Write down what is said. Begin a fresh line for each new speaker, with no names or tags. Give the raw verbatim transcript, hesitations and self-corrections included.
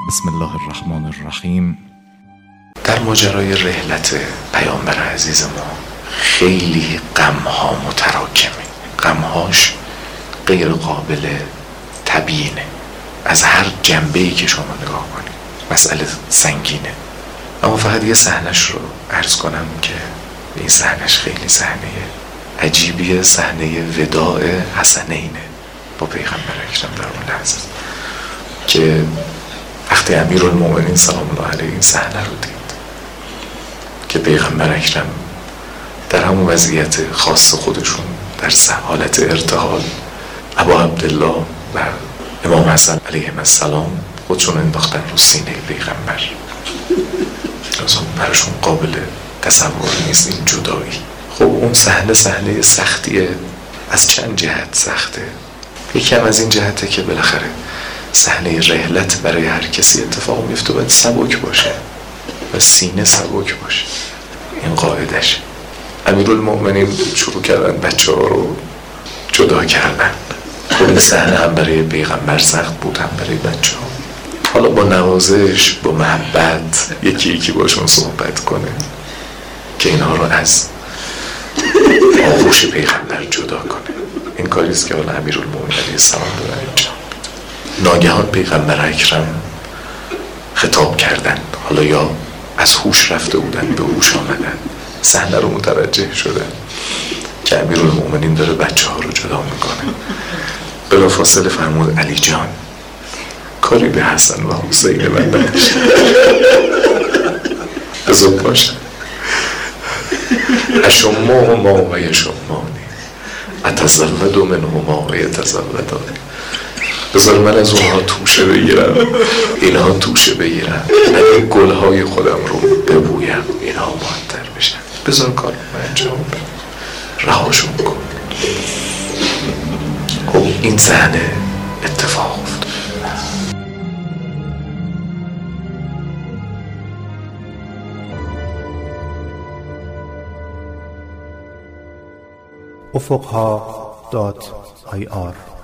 بسم الله الرحمن الرحیم.
در ماجرای رحلت پیامبر عزیز ما خیلی غمها متراکمه، غمهاش غیر قابل تبیینه از هر جنبه‌ای که شما نگاه کنید. مسئله سنگینه، اما فقط یه صحنه‌اش رو عرض کنم که این صحنه‌اش خیلی صحنه عجیبیه، صحنه وداع حسنینه با پیغمبر اکرم در اون لحظه که وقتی امیرالمومنین سلام الله علیه این صحنه رو دید که پیغمبر اکرم در همون وضعیت خاص خودشون در حالت ارتحال، ابا عبدالله و امام حسن علیه السلام خودشون انداختن رو سینه پیغمبر. براشون قابل تصور نیست این جدایی. خب اون صحنه صحنه سختیه، از چند جهت سخته. یکی هم از این جهته که بالاخره صحنه رحلت برای هر کسی اتفاق میفته باید سبک باشه و سینه سبک باشه، این قاعدش. امیرالمومنین شروع کردن بچه ها رو جدا کردن. خب این صحنه هم برای پیغمبر سخت بود هم برای بچه ها. حالا با نوازش، با محبت یکی یکی باشون صحبت کنه که اینها رو از آغوش پیغمبر جدا کنه. این کاریست که حالا امیرالمومنین علیه السلام داره انجام میده. ناگهان پیغمبر اکرم خطاب کردن، حالا یا از هوش رفته بودن به هوش آمدن، صحنه رو متوجه شدن که امیرالمومنین داره بچه ها رو جدا میکنه. بلافاصله فرمود علی جان کاری به حسن و حسین من نداشت، بذار باشه، اشماهما و یشمانی اتزلد منهما و یتزلدانی. بذار من از اونها توشه بگیرم، اینها توشه بگیرم، من گلهای خودم رو ببویم، اینها معطر بشن. بذار کار من انجام بدم، رهاشون کن. خب این صحنه اتفاق افتاد.
افقها دات آی آر